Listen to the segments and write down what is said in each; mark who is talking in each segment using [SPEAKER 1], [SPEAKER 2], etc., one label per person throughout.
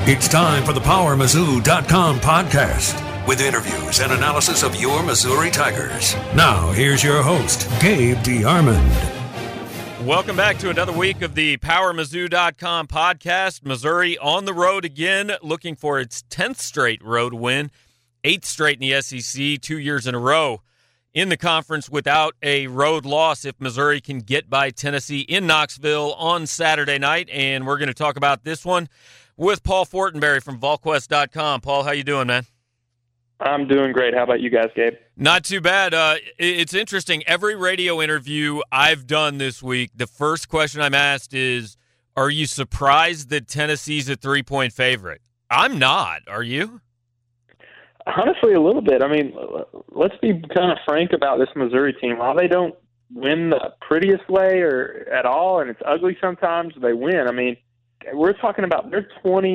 [SPEAKER 1] It's time for the PowerMizzou.com podcast with interviews and analysis of your Missouri Tigers. Now, here's your host, Gabe DeArmond.
[SPEAKER 2] Welcome back to another week of the PowerMizzou.com podcast. Missouri on the road again, looking for its 10th straight road win, 8th straight in the SEC, 2 years in a row in the conference without a road loss if Missouri can get by Tennessee in Knoxville on Saturday night. And we're going to talk about this one with Paul Fortenberry from VolQuest.com. Paul, how you doing, man?
[SPEAKER 3] I'm doing great. How about you guys, Gabe?
[SPEAKER 2] Not too bad. It's interesting. Every radio interview I've done this week, the first question I'm asked is, are you surprised that Tennessee's a 3-point favorite? I'm not. Are you?
[SPEAKER 3] Honestly, a little bit. I mean, let's be kind of frank about this Missouri team. While they don't win the prettiest way or at all, and it's ugly sometimes, they win. I mean, we're talking about they're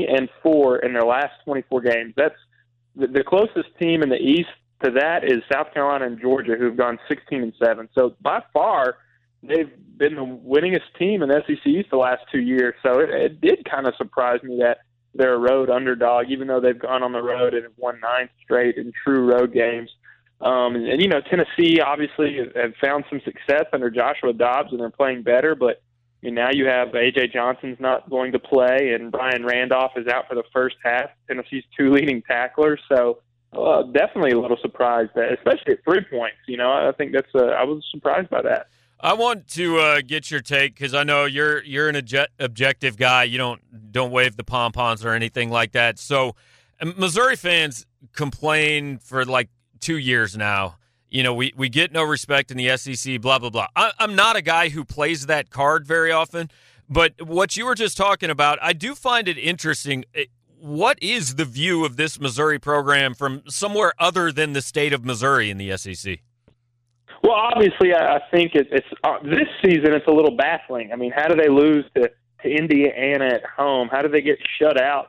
[SPEAKER 3] 20-4 in their last 24 games. That's the closest team in the East to that is South Carolina and Georgia, who've gone 16-7. So by far, they've been the winningest team in the SEC East the last 2 years. So it did kind of surprise me that they're a road underdog, even though they've gone on the road and have won 9 straight in true road games. And, you know, Tennessee obviously have found some success under Joshua Dobbs, and they're playing better, but I mean, now you have A.J. Johnson's not going to play, and Brian Randolph is out for the first half, Tennessee's 2 leading tacklers. So definitely a little surprised, that, especially at 3 points. You know, I think I was surprised by that.
[SPEAKER 2] I want to get your take because I know you're an objective guy. You don't wave the pom-poms or anything like that. So Missouri fans complain for like 2 years now. You know, we get no respect in the SEC, blah, blah, blah. I'm not a guy who plays that card very often, but what you were just talking about, I do find it interesting. What is the view of this Missouri program from somewhere other than the state of Missouri in the SEC?
[SPEAKER 3] Well, obviously, I think it's this season it's a little baffling. I mean, how do they lose to Indiana at home? How do they get shut out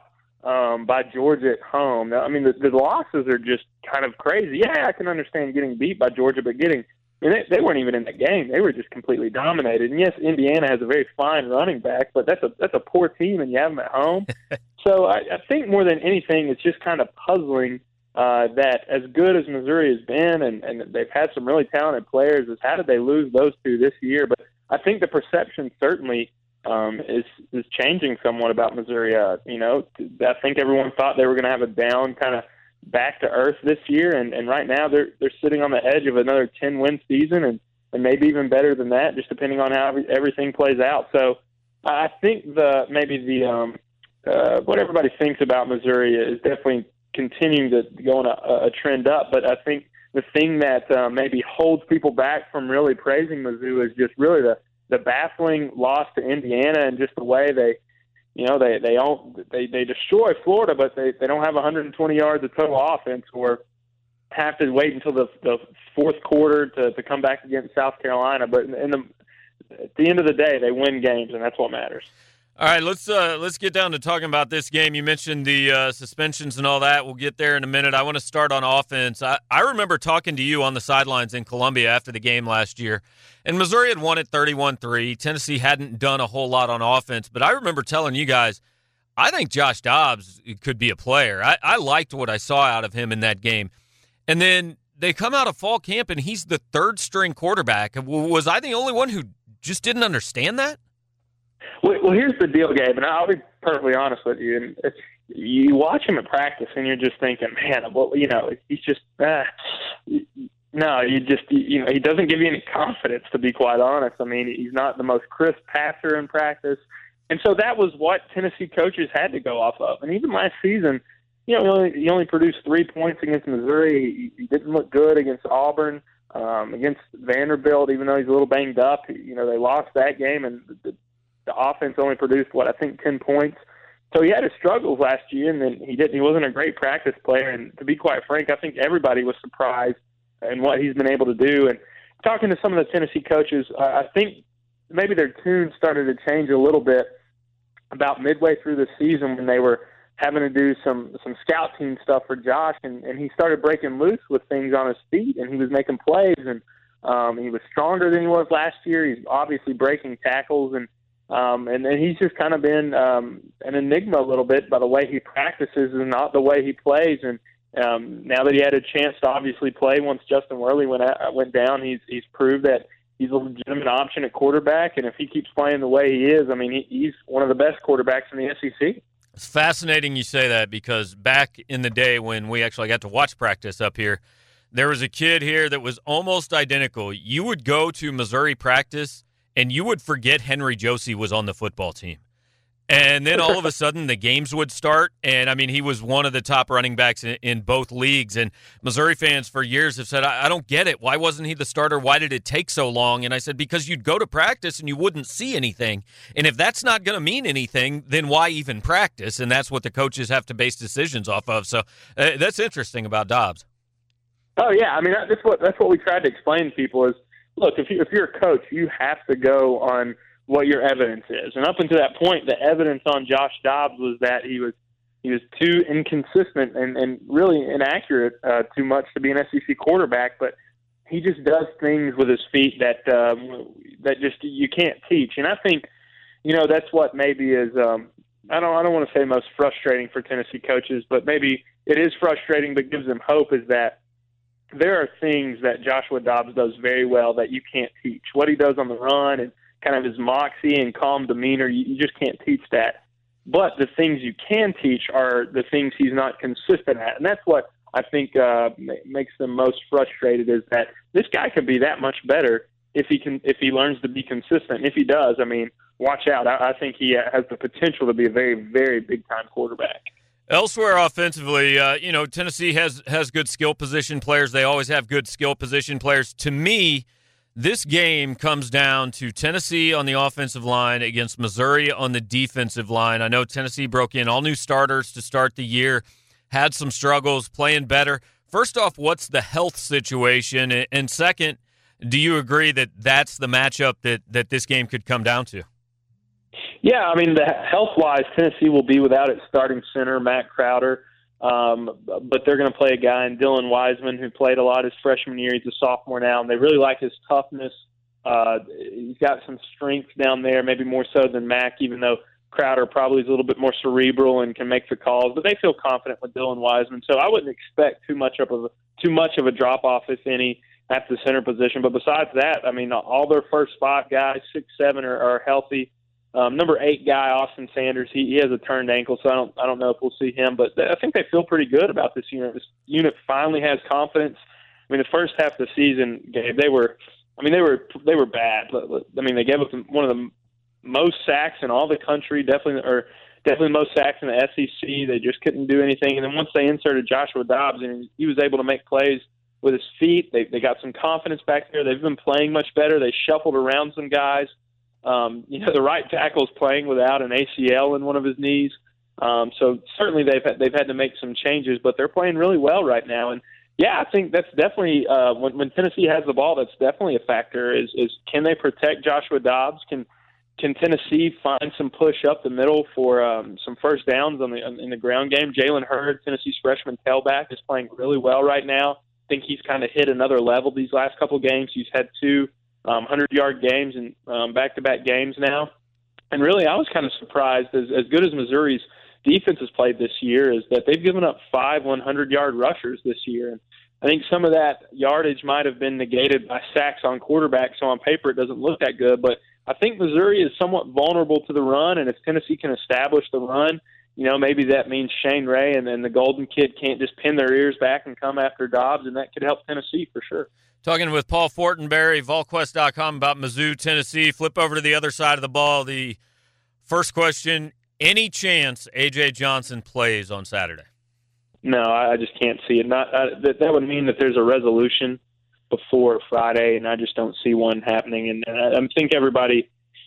[SPEAKER 3] by Georgia at home? I mean, the losses are just kind of crazy. Yeah, I can understand getting beat by Georgia, but they weren't even in the game. They were just completely dominated. And yes, Indiana has a very fine running back, but that's a poor team, and you have them at home. So I think more than anything, it's just kind of puzzling that as good as Missouri has been, and they've had some really talented players, is how did they lose those two this year? But I think the perception certainly is changing somewhat about Missouri. You know, I think everyone thought they were going to have a down kind of back to earth this year, and right now they're sitting on the edge of another 10-win season, and maybe even better than that, just depending on how everything plays out. So I think what everybody thinks about Missouri is definitely continuing to go on a trend up, but I think the thing that maybe holds people back from really praising Mizzou is just really the baffling loss to Indiana, and just the way they destroy Florida, but they don't have 120 yards of total offense, or have to wait until the fourth quarter to come back against South Carolina. But at the end of the day, they win games, and that's what matters.
[SPEAKER 2] All right, let's get down to talking about this game. You mentioned the suspensions and all that. We'll get there in a minute. I want to start on offense. I remember talking to you on the sidelines in Columbia after the game last year, and Missouri had won it 31-3. Tennessee hadn't done a whole lot on offense, but I remember telling you guys, I think Josh Dobbs could be a player. I liked what I saw out of him in that game. And then they come out of fall camp, and he's the third-string quarterback. Was I the only one who just didn't understand that?
[SPEAKER 3] Well, here's the deal, Gabe, and I'll be perfectly honest with you. And you watch him at practice, and you're just thinking, man, well, you know, he's just no. He doesn't give you any confidence, to be quite honest. I mean, he's not the most crisp passer in practice, and so that was what Tennessee coaches had to go off of. And even last season, you know, he only produced 3 points against Missouri. He didn't look good against Auburn, against Vanderbilt, even though he's a little banged up. You know, they lost that game, and the offense only produced, 10 points. So he had his struggles last year, and then he wasn't a great practice player. And to be quite frank, I think everybody was surprised in what he's been able to do. And talking to some of the Tennessee coaches, I think maybe their tune started to change a little bit about midway through the season, when they were having to do some scout team stuff for Josh, and he started breaking loose with things on his feet, and he was making plays, and he was stronger than he was last year. He's obviously breaking tackles, and And then he's just kind of been an enigma a little bit by the way he practices and not the way he plays. And now that he had a chance to obviously play once Justin Worley went down, he's proved that he's a legitimate option at quarterback. And if he keeps playing the way he is, I mean, he's one of the best quarterbacks in the SEC.
[SPEAKER 2] It's fascinating you say that, because back in the day when we actually got to watch practice up here, there was a kid here that was almost identical. You would go to Missouri practice, and you would forget Henry Josie was on the football team. And then all of a sudden the games would start, and, I mean, he was one of the top running backs in both leagues. And Missouri fans for years have said, I don't get it. Why wasn't he the starter? Why did it take so long? And I said, because you'd go to practice and you wouldn't see anything. And if that's not going to mean anything, then why even practice? And that's what the coaches have to base decisions off of. So that's interesting about Dobbs.
[SPEAKER 3] Oh, yeah. I mean, that's what we tried to explain to people is, look, if you're a coach, you have to go on what your evidence is. And up until that point, the evidence on Josh Dobbs was that he was too inconsistent and really inaccurate too much to be an SEC quarterback. But he just does things with his feet that just you can't teach. And I think, that's what maybe is I don't want to say most frustrating for Tennessee coaches, but maybe it is frustrating but gives them hope, is that there are things that Joshua Dobbs does very well that you can't teach. What he does on the run and kind of his moxie and calm demeanor, you just can't teach that. But the things you can teach are the things he's not consistent at. And that's what I think makes them most frustrated, is that this guy could be that much better if he learns to be consistent. If he does, I mean, watch out. I think he has the potential to be a very, very big-time quarterback.
[SPEAKER 2] Elsewhere offensively, Tennessee has good skill position players. They always have good skill position players. To me, this game comes down to Tennessee on the offensive line against Missouri on the defensive line. I know Tennessee broke in all new starters to start the year, had some struggles, playing better. First off, what's the health situation? And second, do you agree that that's the matchup that this game could come down to?
[SPEAKER 3] Yeah, I mean, health-wise, Tennessee will be without its starting center, Matt Crowder. But they're going to play a guy in Dylan Wiseman, who played a lot his freshman year. He's a sophomore now, and they really like his toughness. He's got some strength down there, maybe more so than Mack, even though Crowder probably is a little bit more cerebral and can make the calls. But they feel confident with Dylan Wiseman, so I wouldn't expect too much of a drop-off, if any, at the center position. But besides that, I mean, all their first 5 guys, 6, 7 are healthy. Number 8 guy, Austin Sanders, he has a turned ankle, so I don't know if we'll see him. But I think they feel pretty good about this unit. This unit finally has confidence. I mean, the first half of the season, Gabe, they were bad. I mean, they gave up one of the most sacks in all the country, definitely most sacks in the SEC. They just couldn't do anything. And then once they inserted Joshua Dobbs, and he was able to make plays with his feet, they got some confidence back there. They've been playing much better. They shuffled around some guys. The right tackle's playing without an ACL in one of his knees. So certainly they've had to make some changes, but they're playing really well right now. And yeah, I think that's definitely when Tennessee has the ball, that's definitely a factor. Is can they protect Joshua Dobbs? Can Tennessee find some push up the middle for some first downs in the ground game? Jalen Hurd, Tennessee's freshman tailback, is playing really well right now. I think he's kind of hit another level these last couple of games. He's had 2 100-yard games and back-to-back games now. And really, I was kind of surprised, as good as Missouri's defense has played this year, is that they've given up 5 100-yard rushers this year. And I think some of that yardage might have been negated by sacks on quarterback, so on paper it doesn't look that good. But I think Missouri is somewhat vulnerable to the run, and if Tennessee can establish the run, maybe that means Shane Ray and then the Golden Kid can't just pin their ears back and come after Dobbs, and that could help Tennessee for sure.
[SPEAKER 2] Talking with Paul Fortenberry, VolQuest.com, about Mizzou, Tennessee. Flip over to the other side of the ball. The first question, any chance A.J. Johnson plays on Saturday?
[SPEAKER 3] No, I just can't see it. That would mean that there's a resolution before Friday, and I just don't see one happening. And I think everybody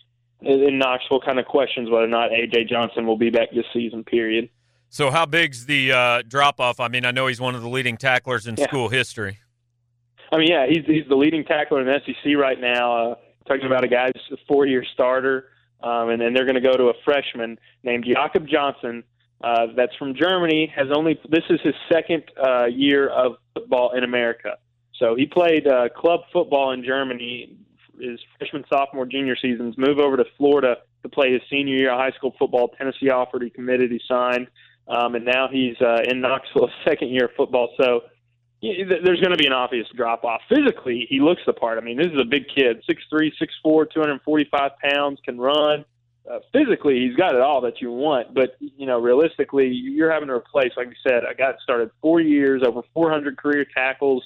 [SPEAKER 3] in Knoxville kind of questions whether or not A.J. Johnson will be back this season, period.
[SPEAKER 2] So how big's the drop-off? I mean, I know he's one of the leading tacklers in school history.
[SPEAKER 3] I mean, yeah, he's the leading tackler in the SEC right now. Talking about a guy who's a 4-year starter, and then they're going to go to a freshman named Jakob Johnson. That's from Germany. This is his second year of football in America. So he played club football in Germany his freshman, sophomore, junior seasons. Move over to Florida to play his senior year of high school football. Tennessee offered, he committed, he signed, and now he's in Knoxville, second year of football. So there's going to be an obvious drop-off. Physically, he looks the part. I mean, this is a big kid, 6'3", 6'4", 245 pounds, can run. Physically, he's got it all that you want. But, realistically, you're having to replace, like you said, a guy that started 4 years, over 400 career tackles,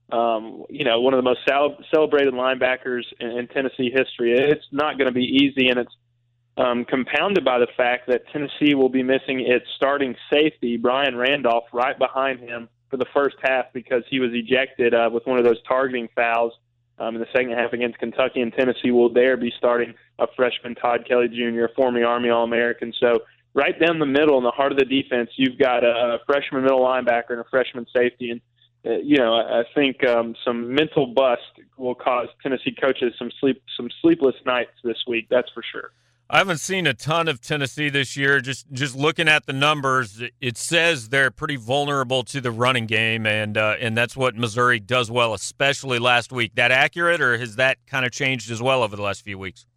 [SPEAKER 3] one of the most celebrated linebackers in Tennessee history. It's not going to be easy, and it's compounded by the fact that Tennessee will be missing its starting safety, Brian Randolph, right behind him for the first half because he was ejected with one of those targeting fouls in the second half against Kentucky, and Tennessee will there be starting a freshman, Todd Kelly Jr., former Army All-American. So right down the middle in the heart of the defense, you've got a freshman middle linebacker and a freshman safety. And, I think some mental bust will cause Tennessee coaches some sleepless nights this week, that's for sure.
[SPEAKER 2] I haven't seen a ton of Tennessee this year. Just looking at the numbers, it says they're pretty vulnerable to the running game, and that's what Missouri does well, especially last week. That accurate, or has that kind of changed as well over the last few weeks?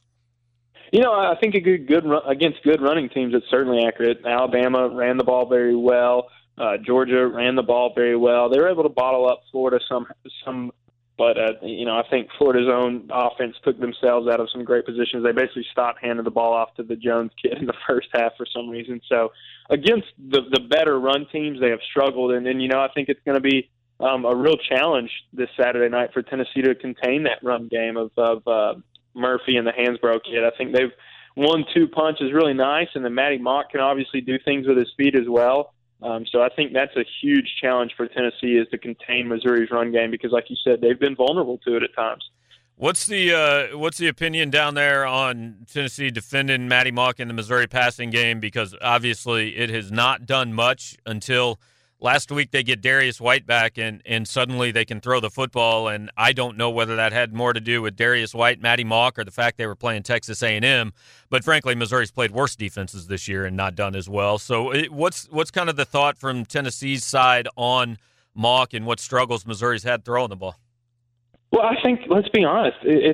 [SPEAKER 3] I think against good running teams, it's certainly accurate. Alabama ran the ball very well. Georgia ran the ball very well. They were able to bottle up Florida some. But, I think Florida's own offense took themselves out of some great positions. They basically stopped handing the ball off to the Jones kid in the first half for some reason. So against the better run teams, they have struggled. And then, I think it's going to be a real challenge this Saturday night for Tennessee to contain that run game of Murphy and the Hansbrough kid. I think they've 1-2 punch is really nice, and then Matty Mock can obviously do things with his feet as well. So I think that's a huge challenge for Tennessee is to contain Missouri's run game because, like you said, they've been vulnerable to it at times.
[SPEAKER 2] What's the opinion down there on Tennessee defending Matty Mock in the Missouri passing game? Because obviously it has not done much until last week they get Darius White back and suddenly they can throw the football. And I don't know whether that had more to do with Darius White, Matty Mock, or the fact they were playing Texas A&M. But frankly, Missouri's played worse defenses this year and not done as well. So what's kind of the thought from Tennessee's side on Mock and what struggles Missouri's had throwing the ball?
[SPEAKER 3] Well, I think, let's be honest,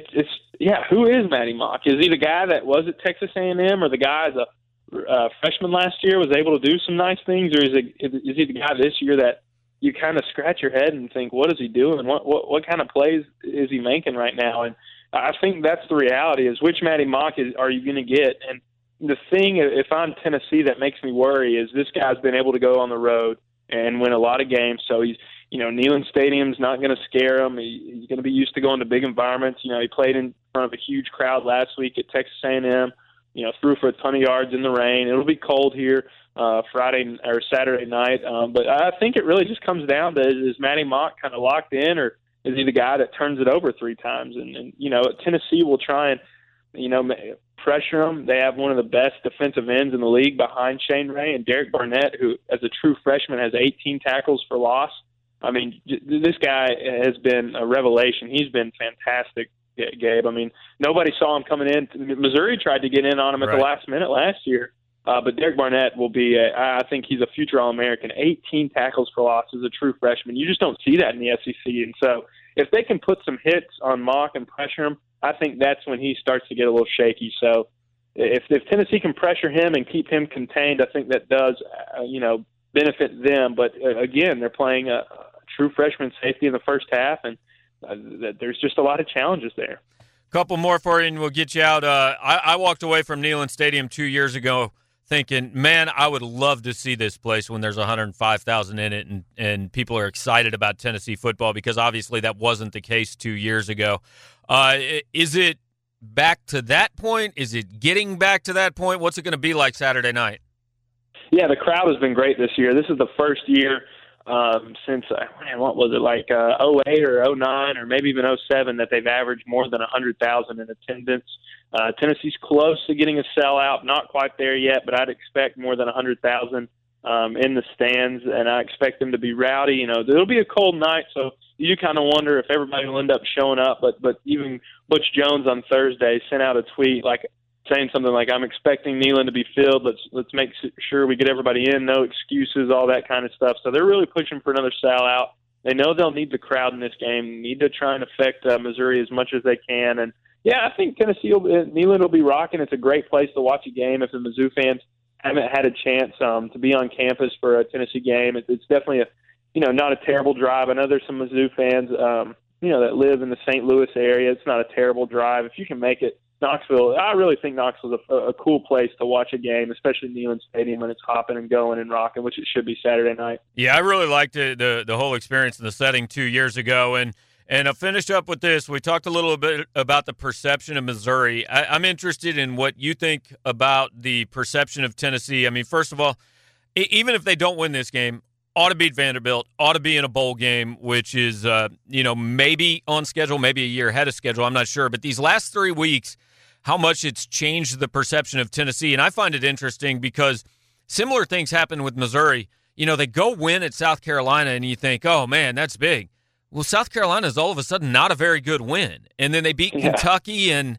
[SPEAKER 3] who is Matty Mock? Is he the guy that was at Texas A&M, or the guy as a freshman last year was able to do some nice things, or is he the guy this year that you kind of scratch your head and think, what is he doing? What kind of plays is he making right now? And I think that's the reality is which Matty Mock are you going to get? And the thing, if I'm Tennessee, that makes me worry is this guy's been able to go on the road and win a lot of games. So he's, Neyland Stadium's not going to scare him. He's going to be used to going to big environments. He played in front of a huge crowd last week at Texas A&M. Threw for a ton of yards in the rain. It'll be cold here Friday or Saturday night. But I think it really just comes down to is Matty Mock kind of locked in, or is he the guy that turns it over 3 times? And Tennessee will try and, pressure them. They have one of the best defensive ends in the league behind Shane Ray, and Derek Barnett, who as a true freshman has 18 tackles for loss. I mean, this guy has been a revelation. He's been fantastic, Gabe. I mean, nobody saw him coming in. Missouri tried to get in on him at the last minute last year, but Derek Barnett will be, I think he's a future All-American. 18 tackles for loss as a true freshman. You just don't see that in the SEC. And so if they can put some hits on Mock and pressure him, I think that's when he starts to get a little shaky. So if Tennessee can pressure him and keep him contained, I think that does, benefit them. But again, they're playing a true freshman safety in the first half, and there's just a lot of challenges there.
[SPEAKER 2] Couple more for you, and we'll get you out. I walked away from Neyland Stadium 2 years ago thinking, man, I would love to see this place when there's 105,000 in it and people are excited about Tennessee football, because obviously that wasn't the case 2 years ago. Is it back to that point? Is it getting back to that point? What's it going to be like Saturday night?
[SPEAKER 3] Yeah, the crowd has been great this year. This is the first year since, what was it, like 08 or 09 or maybe even 07 that they've averaged more than 100,000 in attendance. Tennessee's close to getting a sellout, not quite there yet, but I'd expect more than 100,000 in the stands, and I expect them to be rowdy. It'll be a cold night, so you kind of wonder if everybody will end up showing up. But even Butch Jones on Thursday sent out a tweet saying something like, "I'm expecting Neyland to be filled. Let's make sure we get everybody in. No excuses, all that kind of stuff." So they're really pushing for another sellout. They know they'll need the crowd in this game. Need to try and affect Missouri as much as they can. And Yeah, I think Neyland will be rocking. It's a great place to watch a game if the Mizzou fans haven't had a chance to be on campus for a Tennessee game. It's definitely not a terrible drive. I know there's some Mizzou fans, that live in the St. Louis area. It's not a terrible drive. If you can make it, Knoxville, I really think Knoxville's a cool place to watch a game, especially Neyland Stadium when it's hopping and going and rocking, which it should be Saturday night.
[SPEAKER 2] Yeah, I really liked the whole experience in the setting 2 years ago. And I'll finish up with this. We talked a little bit about the perception of Missouri. I'm interested in what you think about the perception of Tennessee. I mean, first of all, even if they don't win this game, ought to beat Vanderbilt, ought to be in a bowl game, which is, maybe on schedule, maybe a year ahead of schedule. I'm not sure. But these last 3 weeks, how much it's changed the perception of Tennessee. And I find it interesting because similar things happen with Missouri. They go win at South Carolina, and you think, oh, man, that's big. Well, South Carolina is all of a sudden not a very good win. And then they beat Kentucky, and,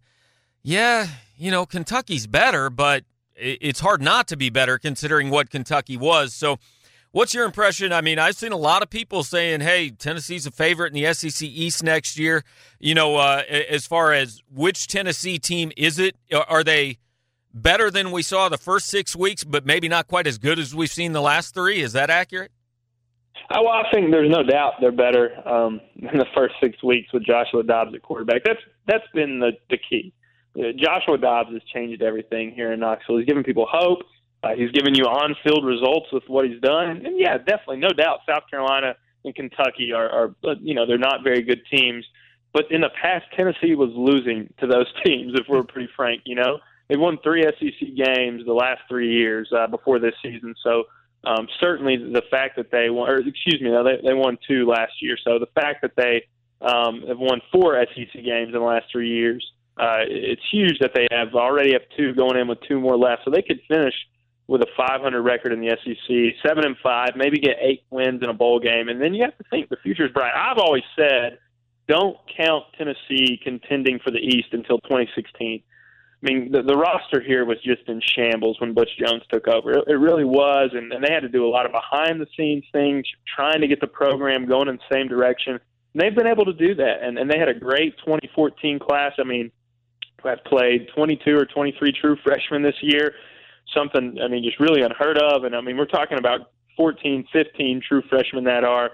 [SPEAKER 2] Kentucky's better, but it's hard not to be better considering what Kentucky was. So what's your impression? I mean, I've seen a lot of people saying, hey, Tennessee's a favorite in the SEC East next year. As far as which Tennessee team is it? Are they better than we saw the first 6 weeks, but maybe not quite as good as we've seen the last 3? Is that accurate?
[SPEAKER 3] Well, I think there's no doubt they're better in the first 6 weeks with Joshua Dobbs at quarterback. That's been the key. Joshua Dobbs has changed everything here in Knoxville. He's given people hope. He's given you on-field results with what he's done. And, yeah, definitely, no doubt, South Carolina and Kentucky are they're not very good teams. But in the past, Tennessee was losing to those teams, if we're pretty frank. They won 3 SEC games the last 3 years before this season. So certainly the fact that they won, they won 2 last year. So the fact that they have won 4 SEC games in the last 3 years, it's huge that they already have 2 going in with 2 more left. So they could finish with a 500 record in the SEC, 7-5, maybe get 8 wins in a bowl game. And then you have to think the future's bright. I've always said, don't count Tennessee contending for the East until 2016. I mean, the roster here was just in shambles when Butch Jones took over. It really was, and they had to do a lot of behind-the-scenes things, trying to get the program going in the same direction. And they've been able to do that, and they had a great 2014 class. I mean, I've played 22 or 23 true freshmen this year, something, just really unheard of. And, we're talking about 14, 15 true freshmen that are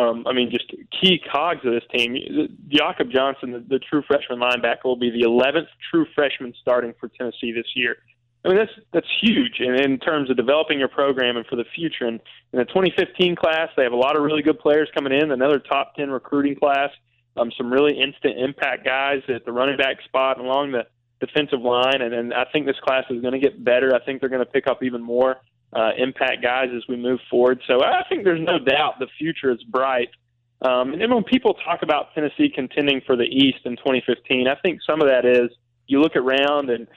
[SPEAKER 3] just key cogs of this team. Jakob Johnson, the true freshman linebacker, will be the 11th true freshman starting for Tennessee this year. That's huge in terms of developing your program and for the future. And in the 2015 class, they have a lot of really good players coming in, another top 10 recruiting class, some really instant impact guys at the running back spot and along the defensive line. And I think this class is going to get better. I think they're going to pick up even more impact guys as we move forward. So I think there's no doubt the future is bright. And then when people talk about Tennessee contending for the East in 2015, I think some of that is you look around and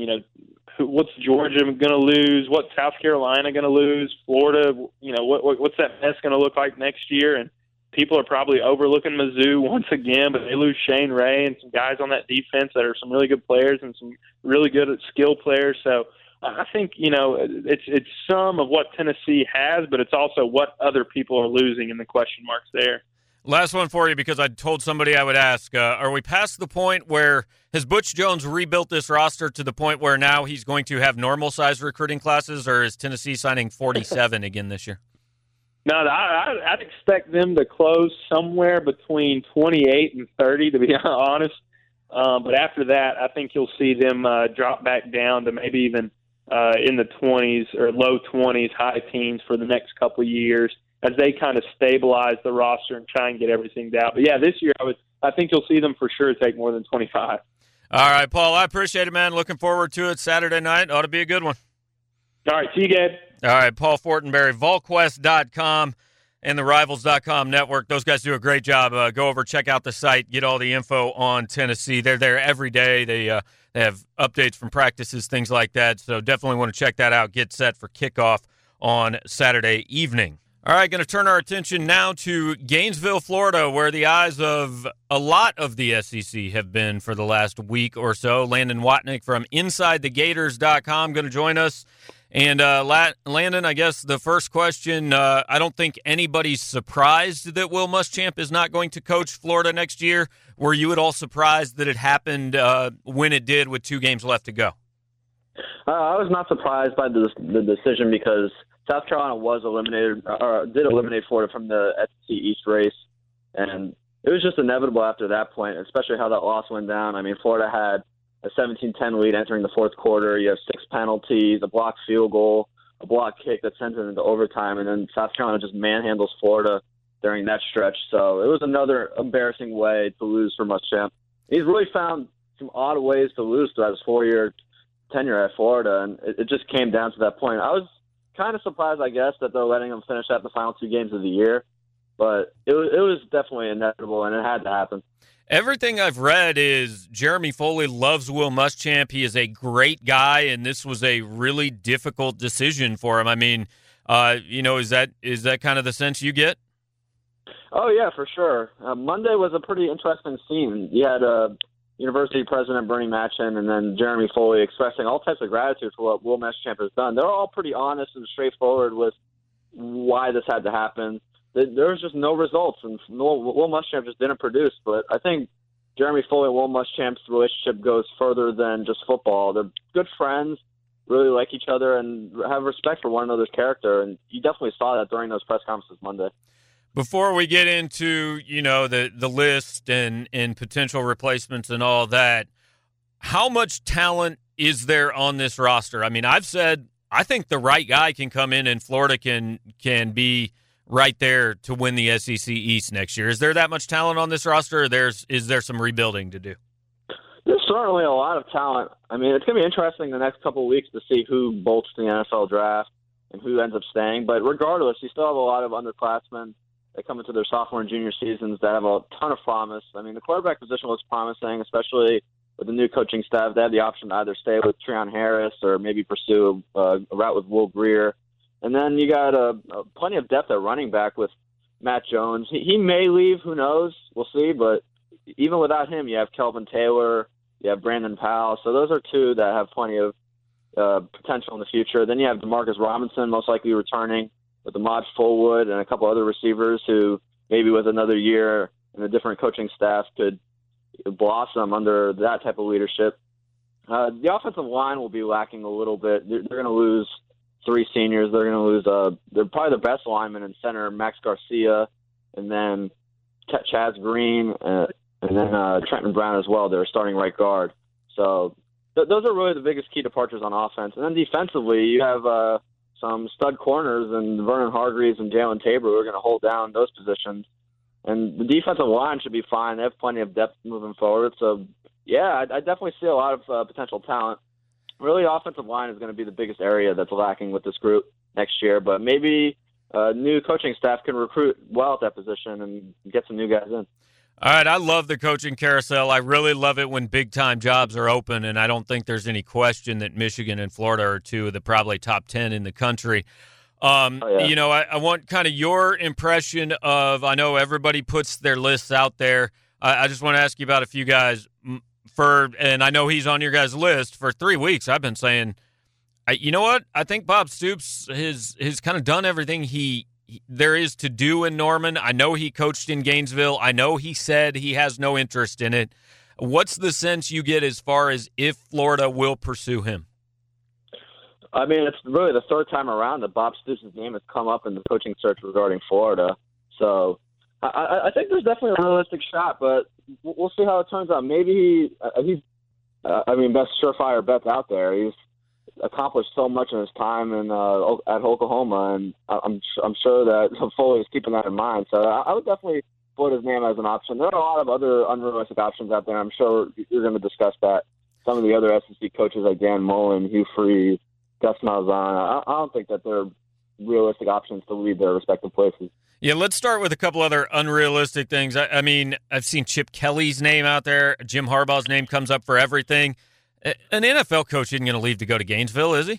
[SPEAKER 3] what's Georgia going to lose? What's South Carolina going to lose? Florida, what's that mess going to look like next year? And people are probably overlooking Mizzou once again, but they lose Shane Ray and some guys on that defense that are some really good players and some really good skill players. So I think, it's some of what Tennessee has, but it's also what other people are losing in the question marks there.
[SPEAKER 2] Last one for you, because I told somebody I would ask. Are we past the point where has Butch Jones rebuilt this roster to the point where now he's going to have normal-sized recruiting classes, or is Tennessee signing 47 again this year?
[SPEAKER 3] No, I'd expect them to close somewhere between 28 and 30, to be honest. But after that, I think you'll see them drop back down to maybe even in the 20s or low 20s, high teens for the next couple of years as they kind of stabilize the roster and try and get everything down. But, yeah, this year I think you'll see them for sure take more than 25.
[SPEAKER 2] All right, Paul, I appreciate it, man. Looking forward to it Saturday night. Ought to be a good one.
[SPEAKER 3] All right, see you, Gabe.
[SPEAKER 2] All right, Paul Fortenberry, VolQuest.com and the Rivals.com network. Those guys do a great job. Go over, check out the site, get all the info on Tennessee. They're there every day. They have updates from practices, things like that. So definitely want to check that out. Get set for kickoff on Saturday evening. All right, going to turn our attention now to Gainesville, Florida, where the eyes of a lot of the SEC have been for the last week or so. Landon Watnick from InsideTheGators.com going to join us. And Landon, I guess the first question, I don't think anybody's surprised that Will Muschamp is not going to coach Florida next year. Were you at all surprised that it happened when it did with 2 games left to go?
[SPEAKER 4] I was not surprised by the decision because South Carolina was eliminated, or did eliminate Florida from the SEC East race, and it was just inevitable after that point, especially how that loss went down. I mean, Florida had a 17-10 lead entering the fourth quarter. You have 6 penalties, a blocked field goal, a blocked kick that sends it into overtime, and then South Carolina just manhandles Florida during that stretch. So it was another embarrassing way to lose for Muschamp. He's really found some odd ways to lose throughout his 4-year tenure at Florida, and it just came down to that point. I was kind of surprised, I guess, that they're letting him finish out the final 2 games of the year, but it was definitely inevitable, and it had to happen.
[SPEAKER 2] Everything I've read is Jeremy Foley loves Will Muschamp. He is a great guy, and this was a really difficult decision for him. I mean, is that kind of the sense you get?
[SPEAKER 4] Oh, yeah, for sure. Monday was a pretty interesting scene. You had University President Bernie Machen and then Jeremy Foley expressing all types of gratitude for what Will Muschamp has done. They're all pretty honest and straightforward with why this had to happen. There was just no results, and Will Muschamp just didn't produce. But I think Jeremy Foley and Will Muschamp's relationship goes further than just football. They're good friends, really like each other, and have respect for one another's character. And you definitely saw that during those press conferences Monday.
[SPEAKER 2] Before we get into, the list and potential replacements and all that, how much talent is there on this roster? I mean, I've said I think the right guy can come in and Florida can be right there to win the SEC East next year. Is there that much talent on this roster, or is there some rebuilding to do?
[SPEAKER 4] There's certainly a lot of talent. I mean, it's going to be interesting the next couple of weeks to see who bolts the NFL draft and who ends up staying. But regardless, you still have a lot of underclassmen that come into their sophomore and junior seasons that have a ton of promise. I mean, the quarterback position looks promising, especially with the new coaching staff. They have the option to either stay with Treon Harris or maybe pursue a route with Will Grier. And then you got plenty of depth at running back with Matt Jones. He may leave, who knows? We'll see. But even without him, you have Kelvin Taylor, you have Brandon Powell. So those are 2 that have plenty of potential in the future. Then you have Demarcus Robinson, most likely returning, with Ahmad Fullwood and a couple other receivers who maybe with another year and a different coaching staff could blossom under that type of leadership. The offensive line will be lacking a little bit. They're going to lose 3 seniors. They're going to lose they're probably the best lineman in center, Max Garcia, and then Chaz Green, and then Trenton Brown as well. They're starting right guard. So those are really the biggest key departures on offense. And then defensively, you have some stud corners and Vernon Hargreaves and Jalen Tabor who are going to hold down those positions. And the defensive line should be fine. They have plenty of depth moving forward. So, yeah, I definitely see a lot of potential talent. Really, offensive line is going to be the biggest area that's lacking with this group next year. But maybe new coaching staff can recruit well at that position and get some new guys in.
[SPEAKER 2] All right, I love the coaching carousel. I really love it when big-time jobs are open, and I don't think there's any question that Michigan and Florida are 2 of the probably top 10 in the country. I want kind of your impression of, I know everybody puts their lists out there. I just want to ask you about a few guys. And I know he's on your guys' list. For 3 weeks, I've been saying, you know what? I think Bob Stoops has kind of done everything there is to do in Norman. I know he coached in Gainesville. I know he said he has no interest in it. What's the sense you get as far as if Florida will pursue him?
[SPEAKER 4] I mean, it's really the 3rd time around that Bob Stoops' name has come up in the coaching search regarding Florida. So I think there's definitely a realistic shot, but we'll see how it turns out. Maybe he's best surefire bets out there. He's accomplished so much in his time at Oklahoma, and I'm sure that Foley is keeping that in mind. So I would definitely put his name as an option. There are a lot of other unrealistic options out there. I'm sure you're going to discuss that. Some of the other SEC coaches like Dan Mullen, Hugh Freeze, Gus Malzahn, I don't think that they're realistic options to lead their respective places.
[SPEAKER 2] Yeah, let's start with a couple other unrealistic things. I mean, I've seen Chip Kelly's name out there. Jim Harbaugh's name comes up for everything. An NFL coach isn't going to leave to go to Gainesville, is he?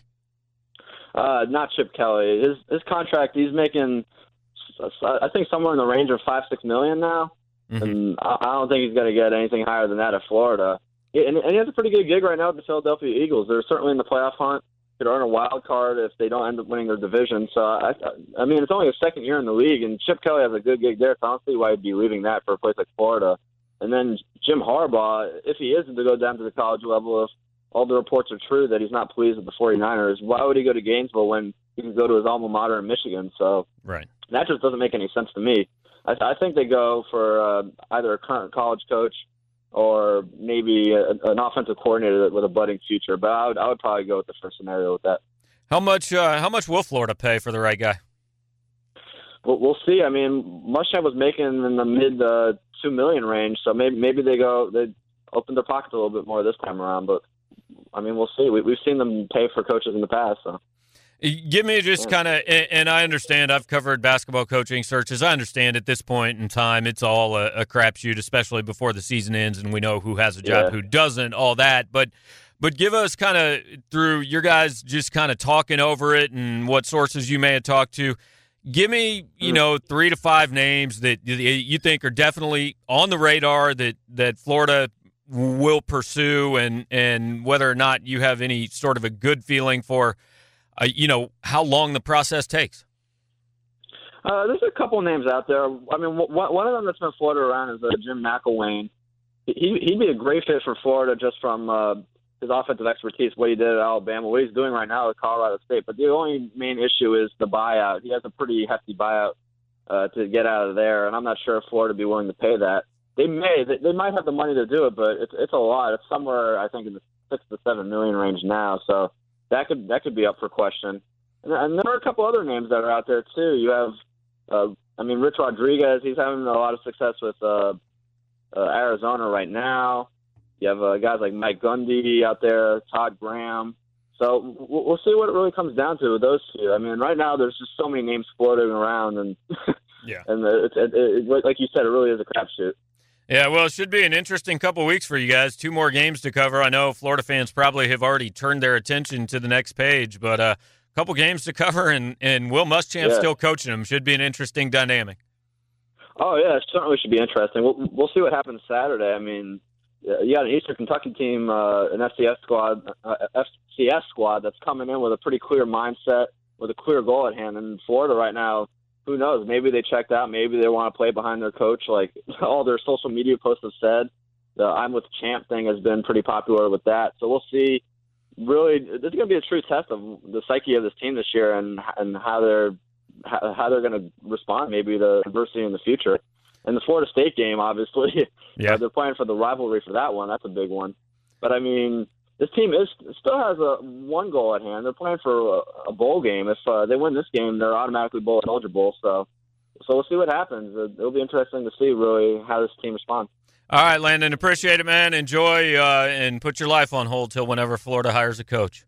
[SPEAKER 4] Not Chip Kelly. His contract, he's making, I think, somewhere in the range of $5-6 million now. Mm-hmm. And I don't think he's going to get anything higher than that at Florida. And he has a pretty good gig right now with the Philadelphia Eagles. They're certainly in the playoff hunt. could earn a wild card if they don't end up winning their division. So, I mean, it's only his second year in the league, and Chip Kelly has a good gig there, so I don't see why he'd be leaving that for a place like Florida. And then Jim Harbaugh, if he is to go down to the college level, if all the reports are true that he's not pleased with the 49ers, why would he go to Gainesville when he can go to his alma mater in Michigan? So
[SPEAKER 2] right.
[SPEAKER 4] That just doesn't make any sense to me. I think they go for either a current college coach or maybe an offensive coordinator with a budding future. But I would probably go with the first scenario with that.
[SPEAKER 2] How much will Florida pay for the right guy?
[SPEAKER 4] We'll see. I mean, Muschamp was making in the mid $2 million range, so maybe they open their pockets a little bit more this time around. But I mean, we'll see. We've seen them pay for coaches in the past. So.
[SPEAKER 2] Give me just kind of, and I understand I've covered basketball coaching searches. I understand at this point in time it's all a crapshoot, especially before the season ends and we know who has a job, who doesn't, all that. But give us kind of through your guys just kind of talking over it and what sources you may have talked to. Give me, 3 to 5 names that you think are definitely on the radar that Florida will pursue, and whether or not you have any sort of a good feeling for how long the process takes.
[SPEAKER 4] There's a couple names out there. I mean, one of them that's been floated around is Jim McElwain. He'd be a great fit for Florida just from his offensive expertise, what he did at Alabama, what he's doing right now at Colorado State. But the only main issue is the buyout. He has a pretty hefty buyout to get out of there, and I'm not sure if Florida would be willing to pay that. They might have the money to do it, but it's a lot. It's somewhere, I think, in the $6 to $7 million range now. So that could be up for question. And there are a couple other names that are out there too. You have, Rich Rodriguez. He's having a lot of success with Arizona right now. You have guys like Mike Gundy out there, Todd Graham. So we'll see what it really comes down to with those two. I mean, right now there's just so many names floating around, and and it, like you said, it really is a crapshoot.
[SPEAKER 2] Yeah, well, it should be an interesting couple of weeks for you guys. 2 more games to cover. I know Florida fans probably have already turned their attention to the next page, but a couple games to cover, and Will Muschamp still coaching them. Should be an interesting dynamic. Oh, yeah, it certainly should be interesting. We'll see what happens Saturday. I mean, you got an Eastern Kentucky team, an FCS squad that's coming in with a pretty clear mindset, with a clear goal at hand. And Florida right now, who knows? Maybe they checked out. Maybe they want to play behind their coach. Like all their social media posts have said, the "I'm with Champ" thing has been pretty popular with that. So we'll see. Really, this is going to be a true test of the psyche of this team this year and how they're going to respond maybe to adversity in the future. And the Florida State game, obviously, they're playing for the rivalry for that one. That's a big one. But I mean, this team still has one goal at hand. They're playing for a bowl game. If they win this game, they're automatically bowl eligible. So we'll see what happens. It'll be interesting to see really how this team responds. All right, Landon, appreciate it, man. Enjoy and put your life on hold till whenever Florida hires a coach.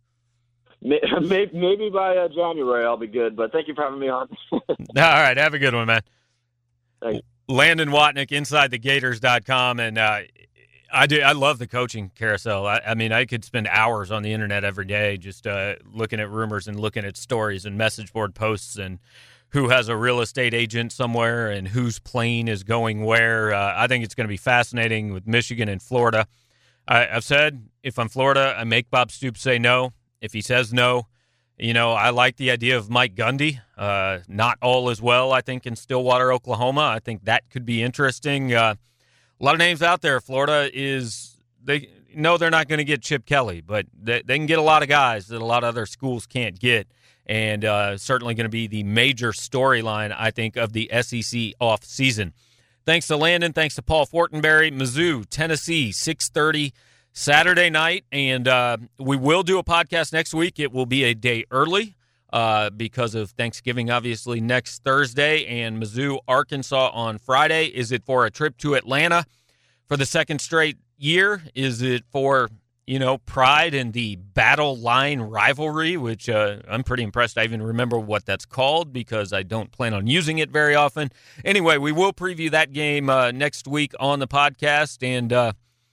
[SPEAKER 2] Maybe by January I'll be good. But thank you for having me on. All right, have a good one, man. Thanks. Landon Watnick, InsideTheGators.com, and I love the coaching carousel. I mean, I could spend hours on the internet every day just looking at rumors and looking at stories and message board posts and who has a real estate agent somewhere and whose plane is going where. I think it's going to be fascinating with Michigan and Florida. I've said if I'm Florida, I make Bob Stoops say no. If he says no, I like the idea of Mike Gundy. Not all is well, I think, in Stillwater, Oklahoma. I think that could be interesting. A lot of names out there. Florida they know they're not going to get Chip Kelly, but they can get a lot of guys that a lot of other schools can't get. And certainly going to be the major storyline, I think, of the SEC offseason. Thanks to Landon. Thanks to Paul Fortenberry. Mizzou, Tennessee, 6:30 Saturday night, and we will do a podcast next week. It will be a day early because of Thanksgiving, obviously, next Thursday, and Mizzou, Arkansas on Friday. Is it for a trip to Atlanta for the second straight year? Is it for, pride in the battle line rivalry, which I'm pretty impressed I even remember what that's called because I don't plan on using it very often. Anyway, we will preview that game next week on the podcast, and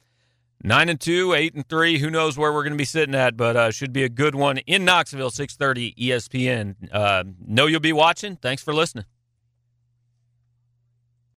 [SPEAKER 2] 9-2, 8-3. Who knows where we're going to be sitting at, but should be a good one in Knoxville, 6:30 ESPN. Know you'll be watching. Thanks for listening.